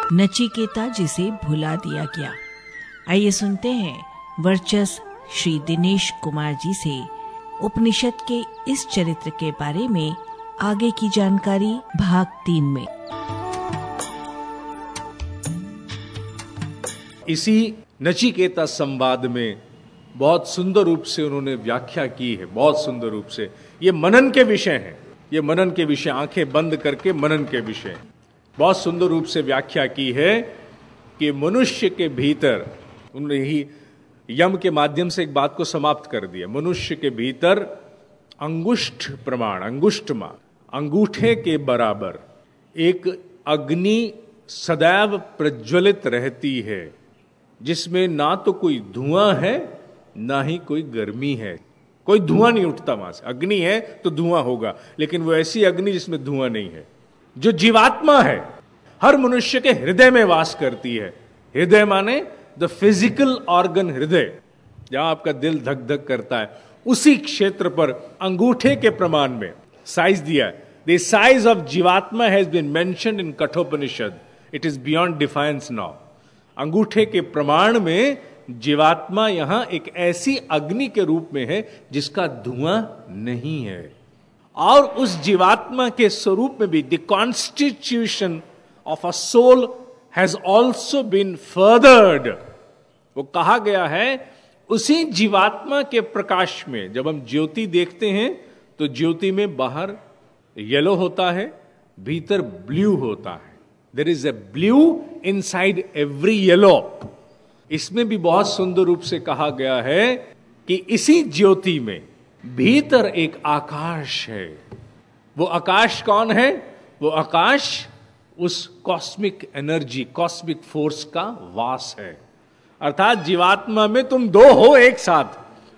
नचिकेता जिसे भुला दिया गया। आइए सुनते हैं वर्चस्व श्री दिनेश कुमार जी से उपनिषद के इस चरित्र के बारे में आगे की जानकारी भाग 3 में। इसी नचिकेता संवाद में बहुत सुंदर रूप से उन्होंने व्याख्या की है, बहुत सुंदर रूप से। ये मनन के विषय हैं, ये मनन के विषय, आंखें बंद करके मनन के विषय बहुत सुंदर रूप से व्याख्या की है कि मनुष्य के भीतर, उन्होंने ही यम के माध्यम से एक बात को समाप्त कर दिया। मनुष्य के भीतर अंगुष्ठ प्रमाण, अंगुष्ठमा, अंगूठे के बराबर एक अग्नि सदैव प्रज्वलित रहती है, जिसमें ना तो कोई धुआं है ना ही कोई गर्मी है। कोई धुआं नहीं उठता वहां से। अग्नि है तो धुआं होगा, लेकिन वो ऐसी अग्नि जिसमें धुआं नहीं है, जो जीवात्मा है, हर मनुष्य के हृदय में वास करती है। हृदय माने द फिजिकल ऑर्गन, हृदय जहां आपका दिल धक धक करता है, उसी क्षेत्र पर अंगूठे के प्रमाण में साइज दिया है। द साइज ऑफ जीवात्मा has been mentioned in Kathopanishad, it is beyond defines now. अंगूठे के प्रमाण में जीवात्मा यहां एक ऐसी अग्नि के रूप में है जिसका धुआं नहीं है, और उस जीवात्मा के स्वरूप में भी the constitution of a soul has also been furthered. वो कहा गया है उसी जीवात्मा के प्रकाश में। जब हम ज्योति देखते हैं तो ज्योति में बाहर येलो होता है, भीतर ब्लू होता है। There is a blue inside every yellow. इसमें भी बहुत सुंदर रूप से कहा गया है कि इसी ज्योति में भीतर एक आकाश है। वो आकाश कौन है? वो आकाश उस कॉस्मिक एनर्जी, कॉस्मिक फोर्स का वास है। अर्थात जीवात्मा में तुम दो हो एक साथ,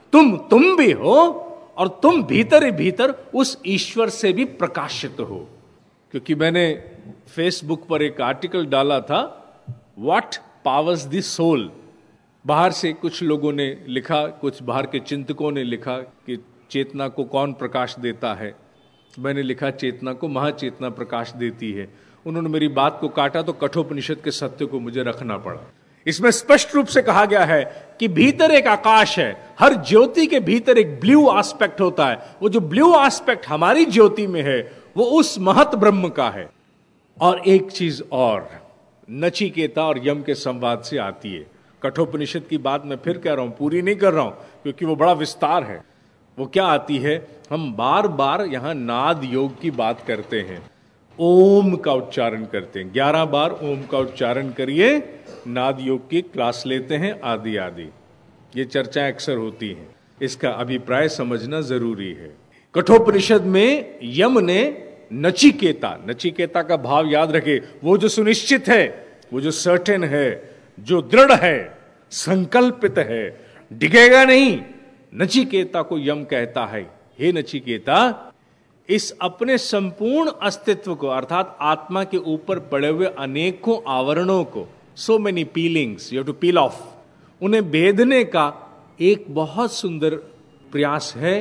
तुम भी हो और तुम भीतर ही भीतर उस ईश्वर से भी प्रकाशित हो। क्योंकि मैंने फेसबुक पर एक आर्टिकल डाला था, व्हाट पावर्स द सोल। बाहर से कुछ लोगों ने लिखा, कुछ बाहर के चिंतकों ने लिखा कि चेतना को कौन प्रकाश देता है। मैंने लिखा चेतना को महाचेतना प्रकाश देती है। उन्होंने मेरी बात को काटा तो कठोपनिषद के सत्य को मुझे रखना पड़ा। इसमें स्पष्ट रूप से कहा गया है कि भीतर एक आकाश है, हर ज्योति के भीतर एक ब्लू एस्पेक्ट होता है। वो जो ब्लू एस्पेक्ट हमारी ज्योति में है वो उस महत ब्रह्म का है। और एक चीज और नचिकेता और यम के संवाद से आती है। कठोपनिषद की बात मैं फिर कह रहा हूं, पूरी नहीं कर रहा हूं क्योंकि वो बड़ा विस्तार है। वो क्या आती है, हम बार बार यहां नाद योग की बात करते हैं, ओम का उच्चारण करते हैं। 11 बार ओम का उच्चारण करिए, नाद योग की क्लास लेते हैं, आदि आदि। ये चर्चाएं अक्सर होती हैं, इसका अभिप्राय समझना जरूरी है। कठोपनिषद में यम ने नचिकेता, नचिकेता का भाव याद रखे, वो जो सुनिश्चित है, वो जो सर्टेन है, जो दृढ़ है, संकल्पित है, डिगेगा नहीं। नचिकेता को यम कहता है, हे नचिकेता, इस अपने संपूर्ण अस्तित्व को, अर्थात आत्मा के ऊपर पड़े हुए अनेकों आवरणों को, so many peelings you have to peel off, उन्हें भेदने का एक बहुत सुंदर प्रयास है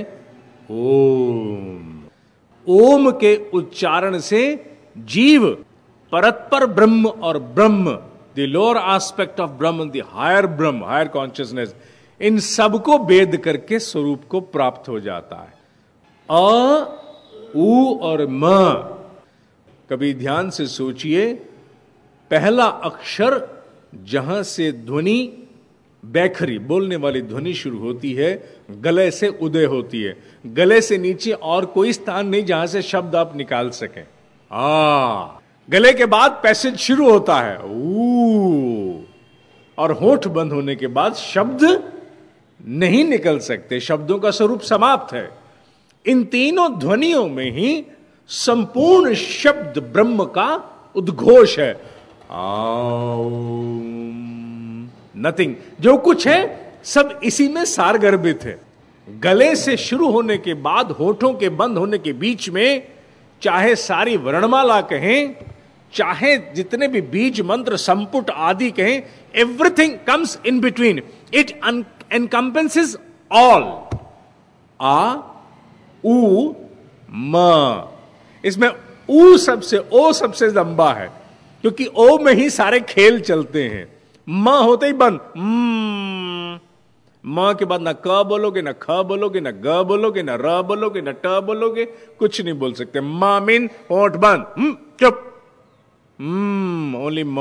ओम। ओम के उच्चारण से जीव परत्पर ब्रह्म और ब्रह्म, the lower aspect of Brahma, the higher Brahma, higher consciousness, इन सबको भेद करके स्वरूप को प्राप्त हो जाता है। अ, उ और म, कभी ध्यान से सोचिए, पहला अक्षर जहां से ध्वनि, बैखरी बोलने वाली ध्वनि शुरू होती है, गले से उदय होती है। गले से नीचे और कोई स्थान नहीं जहां से शब्द आप निकाल सकें। गले के बाद पैसेज शुरू होता है ऊ, और होठ बंद होने के बाद शब्द नहीं निकल सकते, शब्दों का स्वरूप समाप्त है। इन तीनों ध्वनियों में ही संपूर्ण शब्द ब्रह्म का उद्घोष है। नथिंग, जो कुछ है सब इसी में सारगर्भित है। गले से शुरू होने के बाद होठों के बंद होने के बीच में, चाहे सारी वर्णमाला कहें, चाहे जितने भी बीज मंत्र संपुट आदि कहें, everything comes in between, it encompasses all. आ, उ, म, इसमें ऊ सबसे, ओ सबसे लंबा है। क्योंकि ओ में ही सारे खेल चलते हैं। म होते ही बंद, म के बाद ना क बोलोगे, ना ख बोलोगे, ना ग बोलोगे, ना र बोलोगे, ना ट बोलोगे, कुछ नहीं बोल सकते। म मीन होठ बंद, चुप, ओनली म।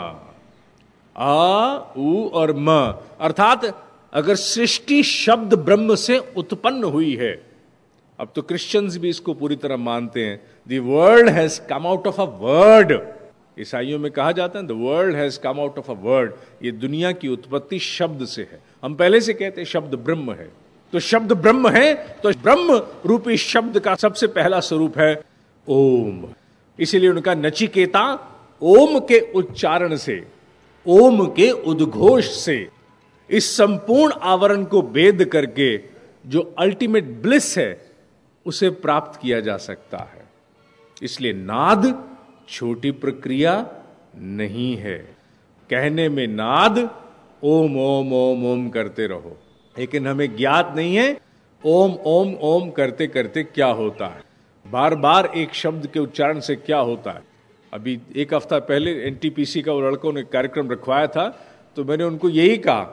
आ, उ और म, अर्थात अगर सृष्टि शब्द ब्रह्म से उत्पन्न हुई है, अब तो क्रिश्चियंस भी इसको पूरी तरह मानते हैं, the world has come out of a word. ईसाइयों में कहा जाता है the world has come out of a word, ये दुनिया की उत्पत्ति शब्द से है। हम पहले से कहते हैं शब्द ब्रह्म है, तो शब्द ब्रह्म है, तो ब्रह्म रूपी शब्द का सबसे पहला स्वरूप है ओम। इसीलिए उनका नचिकेता ओम के उच्चारण से, ओम के उद्घोष से इस संपूर्ण आवरण को भेद करके जो अल्टीमेट ब्लिस है उसे प्राप्त किया जा सकता है। इसलिए नाद छोटी प्रक्रिया नहीं है। कहने में नाद ओम ओम ओम ओम करते रहो, लेकिन हमें ज्ञात नहीं है ओम ओम ओम करते करते क्या होता है, बार बार एक शब्द के उच्चारण से क्या होता है। अभी एक हफ्ता पहले एनटीपीसी का वो लड़कों ने कार्यक्रम रखवाया था, तो मैंने उनको यही कहा,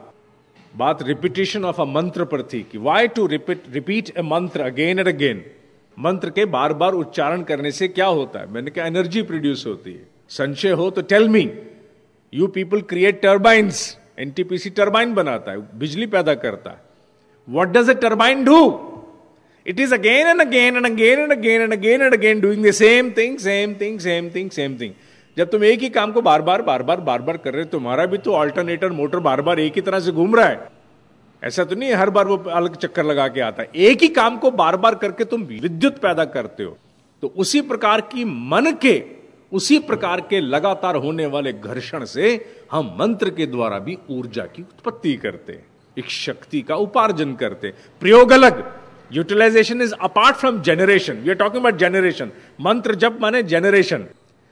बात रिपीटिशन ऑफ अ मंत्र पर थी कि वाई टू रिपीट ए मंत्र अगेन एंड अगेन। मंत्र के बार बार उच्चारण करने से क्या होता है? मैंने कहा एनर्जी प्रोड्यूस होती है। संशय हो तो tell me, you people create turbines, NTPC turbine बनाता है, बिजली पैदा करता है। What does a turbine do? It is again and again and again and again and again and again doing the same thing same thing same thing same thing. जब तुम एक ही काम को बार बार बार बार बार बार कर रहे हो, तुम्हारा भी तो अल्टरनेटर मोटर बार बार एक ही तरह से घूम रहा है। ऐसा तो नहीं है हर बार वो अलग चक्कर लगा के आता है। एक ही काम को बार बार करके तुम विद्युत पैदा करते हो। तो उसी प्रकार की मन के, उसी प्रकार के लगातार होने वाले घर्षण से हम मंत्र के द्वारा भी ऊर्जा की उत्पत्ति करते हैं, एक शक्ति का उपार्जन करते हैं। प्रयोग अलग, utilisation is apart from generation. We are talking about generation. मंत्र जप माने जनरेशन,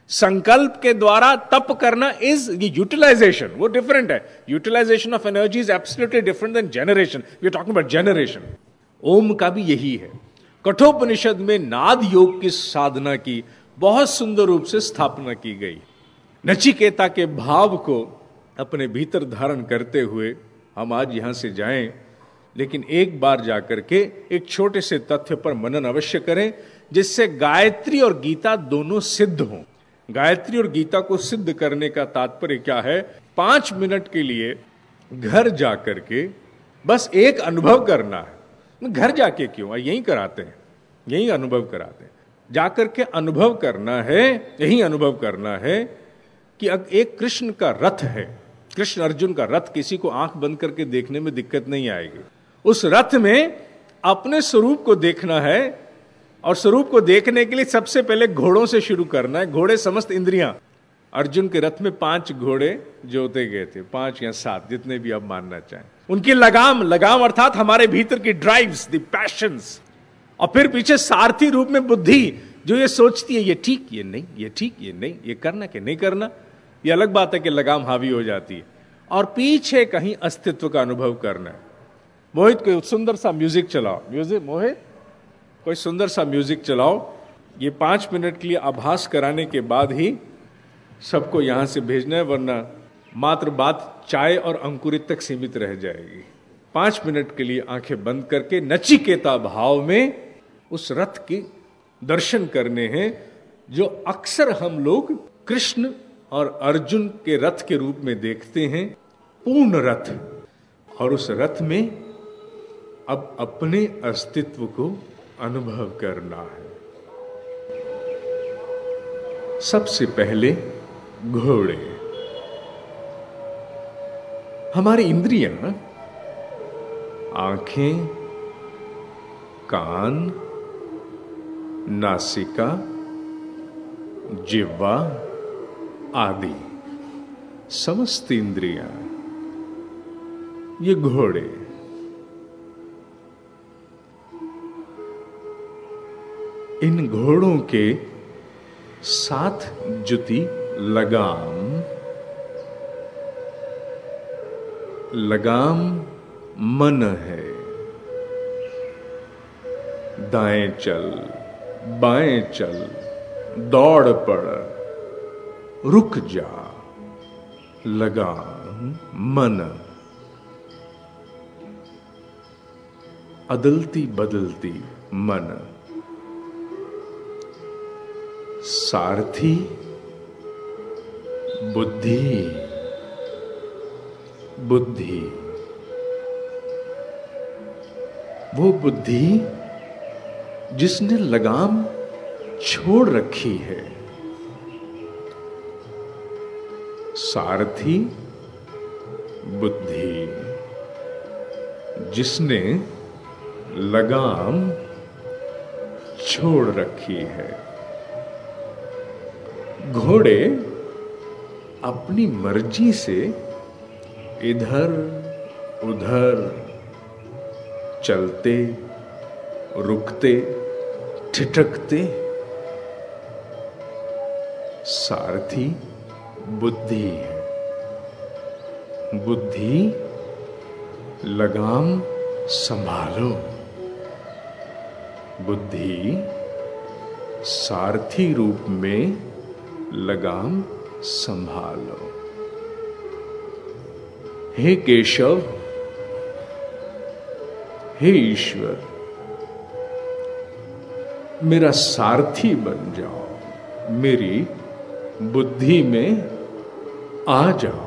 संकल्प के द्वारा तप करना इज यूटिलाइजेशन, वो डिफरेंट है। Utilisation of energy is absolutely different than generation. We are talking about generation. Om का भी यही है। कठोपनिषद में नाद योग की साधना की बहुत सुंदर रूप से स्थापना की गई। नचिकेता के भाव को अपने भीतर धारण करते हुए हम आज यहां से जाएं, लेकिन एक बार जाकर के एक छोटे से तथ्य पर मनन अवश्य करें, जिससे गायत्री और गीता दोनों सिद्ध हों। गायत्री और गीता को सिद्ध करने का तात्पर्य क्या है? 5 मिनट के लिए घर जाकर के बस एक अनुभव करना है। घर जाके क्यों, यहीं कराते हैं, यहीं अनुभव कराते हैं। जाकर के अनुभव करना है, यही अनुभव करना है कि एक कृष्ण का रथ है, कृष्ण अर्जुन का रथ। किसी को आंख बंद करके देखने में दिक्कत नहीं आएगी। उस रथ में अपने स्वरूप को देखना है, और स्वरूप को देखने के लिए सबसे पहले घोड़ों से शुरू करना है। घोड़े समस्त इंद्रियां। अर्जुन के रथ में 5 घोड़े जोते गए थे, 5 या 7, जितने भी आप मानना चाहें। उनकी लगाम, लगाम अर्थात हमारे भीतर की ड्राइव्स, द पैशंस, और फिर पीछे सारथी रूप में बुद्धि, जो ये सोचती है ये ठीक, ये नहीं, ये ठीक, ये नहीं, ये करना कि नहीं करना। ये अलग बात है कि लगाम हावी हो जाती है। और पीछे कहीं अस्तित्व का अनुभव करना है। मोहित कोई सुंदर सा म्यूजिक चलाओ। म्यूजिक मोहित, कोई सुंदर सा म्यूजिक चलाओ। ये 5 मिनट के लिए आभास कराने के बाद ही सबको यहां से भेजना है, वरना मात्र बात चाय और अंकुरित तक सीमित रह जाएगी। 5 मिनट के लिए आंखें बंद करके नचिकेता भाव में उस रथ के दर्शन करने हैं, जो अक्सर हम लोग कृष्ण और अर्जुन के रथ के रूप में देखते हैं, पूर्ण रथ। और उस रथ में अब अपने अस्तित्व को अनुभव करना है। सबसे पहले घोड़े, हमारी इंद्रियां, आंखें, कान, नासिका, जिह्वा आदि समस्त इंद्रियां, ये घोड़े। इन घोड़ों के 7 जुती लगाम, लगाम मन है। दाएं चल, बाएं चल, दौड़ पड़, रुक जा, लगाम मन, अदलती बदलती मन, सारथी बुद्धि, बुद्धि, वो बुद्धि जिसने लगाम छोड़ रखी है। सारथी बुद्धि जिसने लगाम छोड़ रखी है। घोड़े अपनी मर्जी से इधर उधर चलते, रुकते, ठिठकते। सारथी बुद्धि है। बुद्धि लगाम संभालो। बुद्धि सारथी रूप में लगाम संभालो। हे केशव, हे ईश्वर, मेरा सारथी बन जाओ, मेरी बुद्धि में आ जाओ।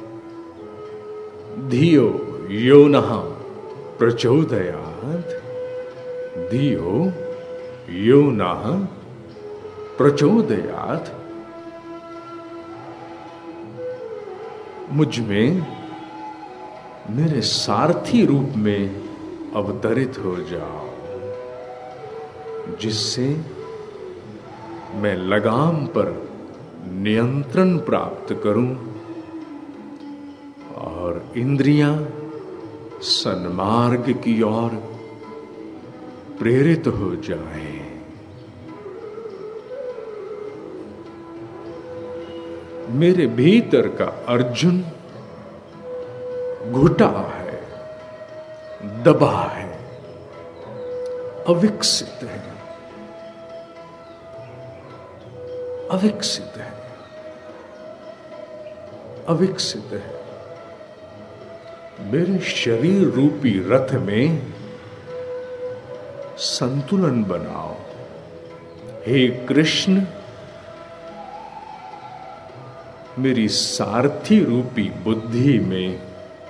धियो यो नः प्रचोदयात्, धियो यो नः प्रचोदयात्। मुझ में मेरे सारथी रूप में अवतरित हो जाओ, जिससे मैं लगाम पर नियंत्रण प्राप्त करूं और इंद्रियां सन्मार्ग की ओर प्रेरित हो जाए। मेरे भीतर का अर्जुन घुटा है, दबा है, अविकसित है, अविकसित है, अविकसित है। मेरे शरीर रूपी रथ में संतुलन बनाओ। हे कृष्ण, मेरी सारथी रूपी बुद्धि में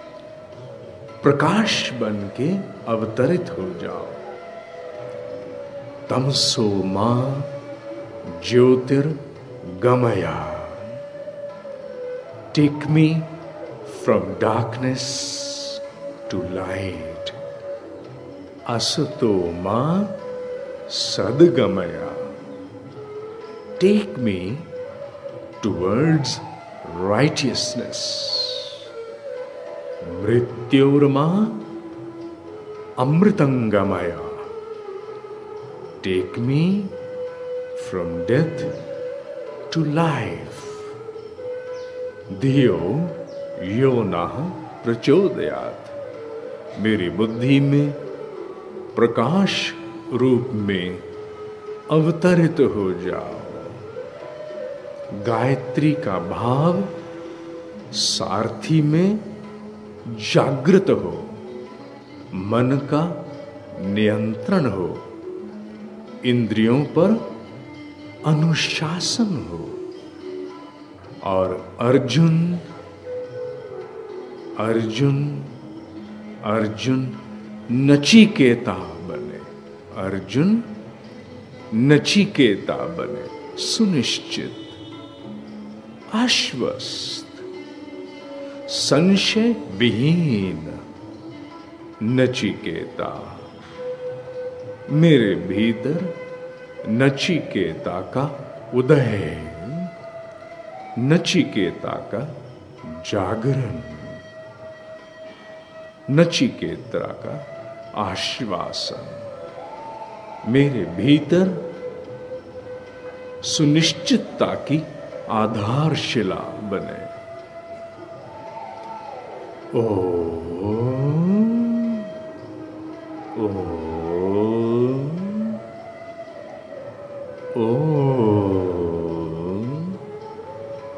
प्रकाश बन के अवतरित हो जाओ। तमसो मां ज्योतिर्गमय, take me from darkness to light. असतो मां सद्गमय, टेक मी टुवर्ड्स righteousness. मृत्योर्मा अमृतंगमया, take me from death to life. धियो यो नः प्रचोदयात्, मेरी बुद्धि में प्रकाश रूप में अवतरित हो जाओ। गायत्री का भाव सारथी में जागृत हो, मन का नियंत्रण हो, इंद्रियों पर अनुशासन हो और अर्जुन अर्जुन अर्जुन नचिकेता बने। अर्जुन नचिकेता बने, सुनिश्चित, आश्वस्त, संशय विहीन नचिकेता। मेरे भीतर नचिकेता का उदय, नचिकेता का जागरण, नचिकेता का आश्वासन मेरे भीतर सुनिश्चितता की आधारशिला बने। ओम ओम ओम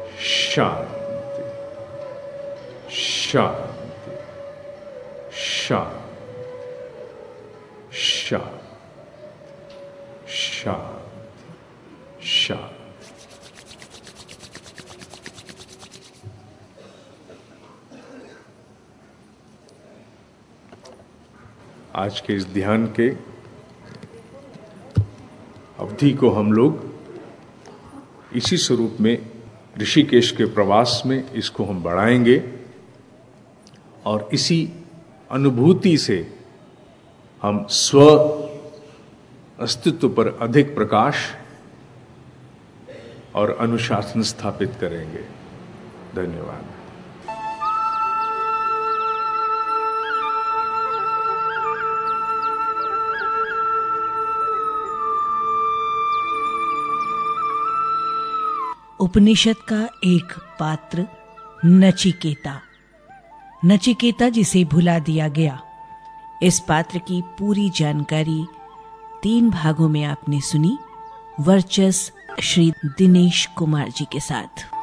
शांति, शांति, शांति, शांति, शांति, शांति। आज के इस ध्यान के अवधि को हम लोग इसी स्वरूप में ऋषिकेश के प्रवास में इसको हम बढ़ाएंगे और इसी अनुभूति से हम स्व अस्तित्व पर अधिक प्रकाश और अनुशासन स्थापित करेंगे। धन्यवाद। उपनिषद का एक पात्र नचिकेता। नचिकेता जिसे भुला दिया गया। इस पात्र की पूरी जानकारी 3 भागों में आपने सुनी, वर्चस श्री दिनेश कुमार जी के साथ।